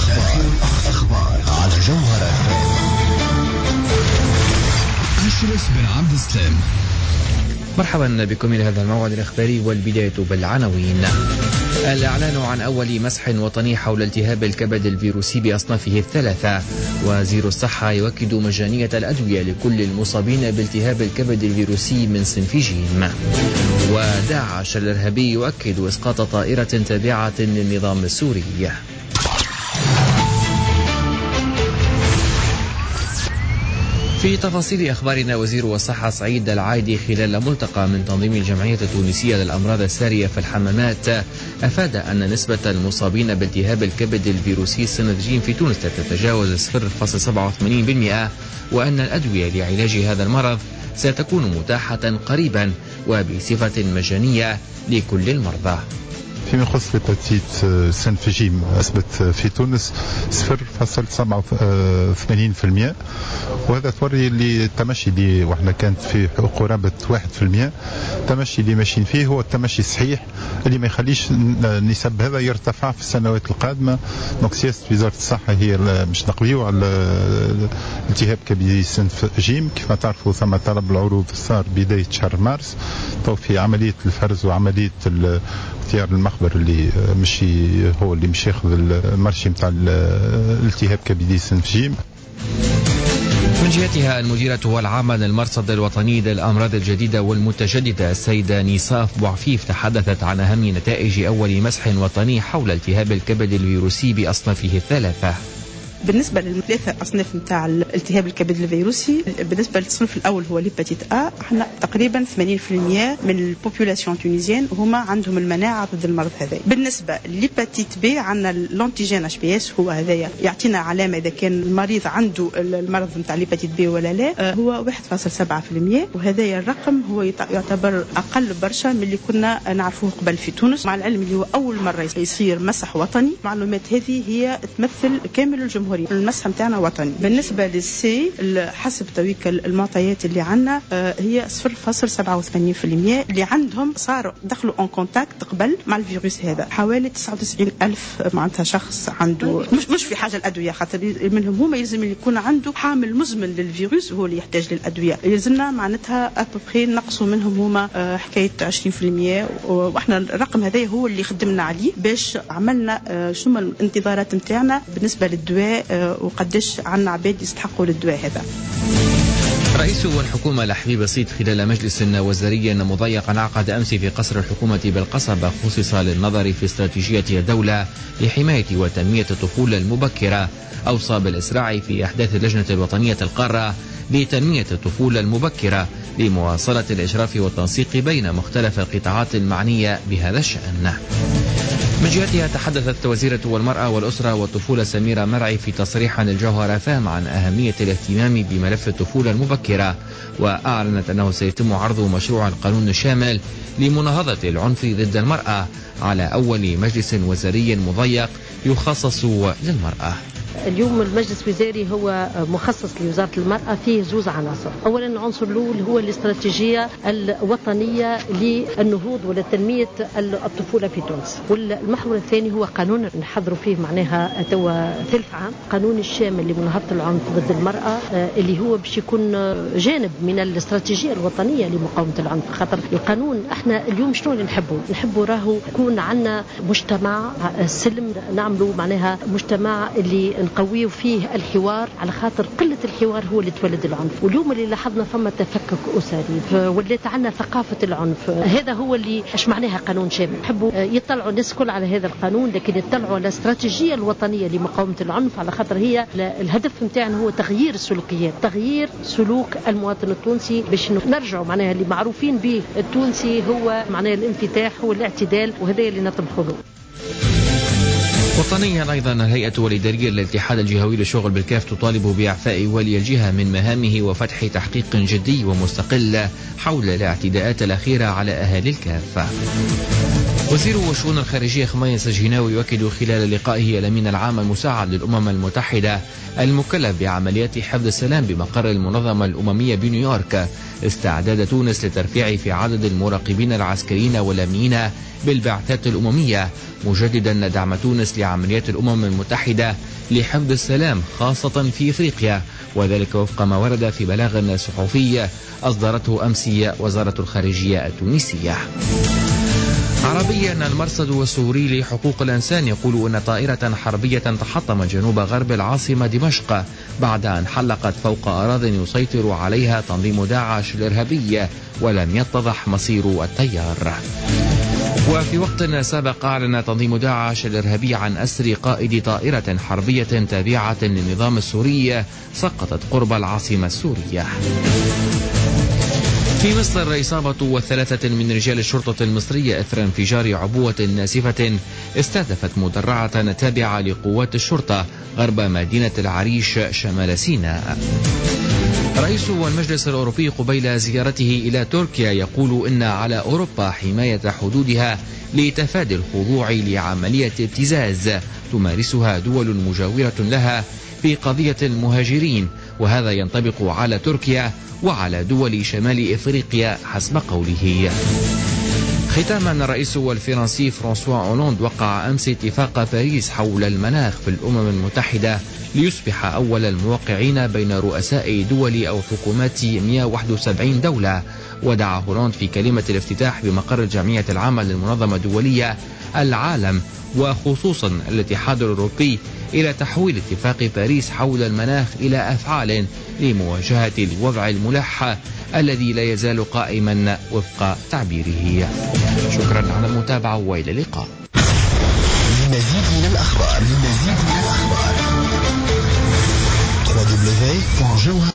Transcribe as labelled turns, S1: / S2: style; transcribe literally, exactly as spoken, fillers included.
S1: أخبار على جوهرة. أشرف بن عبد السلام.
S2: مرحبا بكم إلى هذا الموعد الإخباري، والبداية بالعناوين. الإعلان عن أول مسح وطني حول التهاب الكبد الفيروسي بأصنافه الثلاثة. وزير الصحة يؤكد مجانية الأدوية لكل المصابين بالتهاب الكبد الفيروسي من صنف جيم. وداعش الإرهابي يؤكد إسقاط طائرة تابعة للنظام السوري. في تفاصيل أخبارنا، وزير الصحة سعيد العايدي خلال ملتقى من تنظيم الجمعية التونسية للأمراض السارية في الحمامات أفاد أن نسبة المصابين بالتهاب الكبد الفيروسي صنف جيم في تونس لا تتجاوز صفر فاصلة سبعة وثمانين بالمئة، وأن الأدوية لعلاج هذا المرض ستكون متاحة قريبا وبصفة مجانية لكل المرضى.
S3: فيما يخص هيباتيت صنف جيم أثبت في تونس صفر فاصلة سبعة وثمانين بالمئة، وهذا توري اللي التمشي اللي وإحنا كانت في قرابة واحد في المئة. التمشي اللي ماشيين فيه هو التمشي الصحيح اللي ما يخليش النسب هذا يرتفع في السنوات القادمة. دونك سياسة وزارة الصحة هي مش نقضيو على التهاب كبدي صنف جيم. كيف ما تعرفوا ثم طلب العروض صار بداية شهر مارس، تو في عملية الفرز وعملية اختيار المخبر اللي مشي هو اللي مش ياخذ المرشي متاع الالتهاب كبدي صنف جيم.
S2: من جهتها المديرة والعامة للمرصد الوطني للأمراض الجديدة والمتجددة السيدة نصاف بوعفيف تحدثت عن أهم نتائج أول مسح وطني حول التهاب الكبد الفيروسي بأصنافه الثلاثة.
S4: بالنسبة للثلاثة أصناف متاع الالتهاب الكبد الفيروسي، بالنسبة للصنف الأول هو ليباتيت أ، احنا تقريبا ثمانين بالمئة من البوبولاسيون تونيزيان هما عندهم المناعة ضد المرض هذا. بالنسبة لليباتيت بي عندنا الانتيجين اش بي اس، هو هذايا يعطينا علامة إذا كان المريض عنده المرض متاع ليباتيت بي ولا لا، هو واحد فاصلة سبعة بالمئة، وهذايا الرقم هو يعتبر أقل برشا من اللي كنا نعرفوه قبل في تونس، مع العلم اللي هو أول مرة يصير مسح وطني. المعلومات هذه هي تمثل كامل الجمهورية. المسح متاعنا وطني. بالنسبة للسي حسب تويك المعطيات اللي عنا هي صفر فاصلة سبعة وثمانين بالمئة اللي عندهم صاروا دخلوا ان كونتاكت قبل مع الفيروس هذا. حوالي تسعة وتسعين ألف معناتها شخص عنده مش مش في حاجة الأدوية، خاطر منهم هما يلزم يكون عنده حامل مزمن للفيروس وهو اللي يحتاج للأدوية. يلزمنا معناتها أبوبخي نقصوا منهم هما حكاية عشرين بالمئة، واحنا الرقم هذا هو اللي خدمنا عليه باش عملنا شنو الانتظارات متاعنا بالنسبة للدواء وقدش عنا عباد يستحقوا للدواء هذا.
S2: رئيس الحكومة لحبيب الصيد خلال مجلس وزاري مضيق عقد أمس في قصر الحكومة بالقصبة خصص للنظر في استراتيجية الدولة لحماية وتنمية الطفولة المبكرة، أوصى بالإسراع في أحداث اللجنة الوطنية القارة لتنمية الطفولة المبكرة لمواصلة الإشراف والتنسيق بين مختلف القطاعات المعنية بهذا الشأن. من جهتها تحدثت وزيرة المرأة والأسرة والطفولة سميرة مرعي في تصريح للجوهرة فام عن أهمية الاهتمام بملف الطفولة المبكرة، وأعلنت أنه سيتم عرض مشروع القانون الشامل لمناهضة العنف ضد المرأة على أول مجلس وزاري مضيق يخصص للمرأة.
S5: اليوم المجلس الوزاري هو مخصص لوزارة المرأة فيه زوز عناصر. أولا العنصر الأول هو الاستراتيجية الوطنية للنهوض ولتنمية الطفولة في تونس، والمحور الثاني هو قانون نحضروا فيه معناها توا ثلث عام، قانون الشامل لمناهضة العنف ضد المرأة اللي هو باش يكون جانب من الاستراتيجية الوطنية لمقاومة العنف. خاطر القانون احنا اليوم شنو اللي نحبه نحبه راهو يكون عنا مجتمع سلم، نعملوا معناها مجتمع اللي نقويه فيه الحوار، على خاطر قلة الحوار هو اللي تولد العنف. واليوم اللي لاحظنا فما تفكك أسري ولات عنا ثقافة العنف، هذا هو اللي اش معناها قانون شامل. نحبوا يطلعوا الناس كل على هذا القانون، لكن يطلعوا على الاستراتيجية الوطنية لمقاومة العنف، على خاطر هي الهدف متاعنا هو تغيير السلوكيات، تغيير سلوك المواطن التونسي باش نرجعوا معناها اللي معروفين به التونسي هو معناها الانفتاح هو الاعتدال، وهذا اللي نطمحوا له.
S2: وطنيا أيضا الهيئة والإدارية للاتحاد الجهوي للشغل بالكاف تطالب بإعفاء ولي الجهة من مهامه وفتح تحقيق جدي ومستقل حول الاعتداءات الأخيرة على أهالي الكاف. وزير الشؤون الخارجية خميس الجناوي يؤكد خلال لقائه الأمين العام المساعد للأمم المتحدة المكلف بعمليات حفظ السلام بمقر المنظمة الأممية بنيويورك استعداد تونس لترفيع في عدد المراقبين العسكريين والأمنيين بالبعثات الأممية، مجددا دعم تونس لعمليات عمليات الأمم المتحدة لحفظ السلام خاصة في إفريقيا، وذلك وفق ما ورد في بلاغ صحفي أصدرته أمس وزارة الخارجية التونسية. عربيا، المرصد السوري لحقوق الإنسان يقول أن طائرة حربية تحطمت جنوب غرب العاصمة دمشق بعد أن حلقت فوق أراضٍ يسيطر عليها تنظيم داعش الإرهابي، ولم يتضح مصير التيار. وفي وقت سابق أعلن تنظيم داعش الإرهابي عن أسر قائد طائرة حربية تابعة للنظام السوري سقطت قرب العاصمة السورية. في مصر، إصابة ثلاثة من رجال الشرطة المصرية إثر انفجار عبوة ناسفة استهدفت مدرعة تابعة لقوات الشرطة غرب مدينة العريش شمال سيناء. رئيس المجلس الأوروبي قبيل زيارته إلى تركيا يقول إن على أوروبا حماية حدودها لتفادي الخضوع لعملية ابتزاز تمارسها دول مجاورة لها في قضية المهاجرين، وهذا ينطبق على تركيا وعلى دول شمال إفريقيا حسب قوله. ختاما، الرئيس الفرنسي فرانسوا أولوند وقع أمس اتفاق باريس حول المناخ في الأمم المتحدة ليصبح أول الموقعين بين رؤساء دول أو حكومات مئة وواحد وسبعين دولة. ودعا هولوند في كلمة الافتتاح بمقر الجمعية العامة للمنظمة الدولية العالم وخصوصا الاتحاد الأوروبي إلى تحويل اتفاق باريس حول المناخ إلى أفعال لمواجهة الوضع الملح الذي لا يزال قائما وفق تعبيره. شكرا على المتابعة وإلى اللقاء.
S1: لمزيد من الأخبار لمزيد من الأخبار دبليو دبليو دبليو دوت جوهر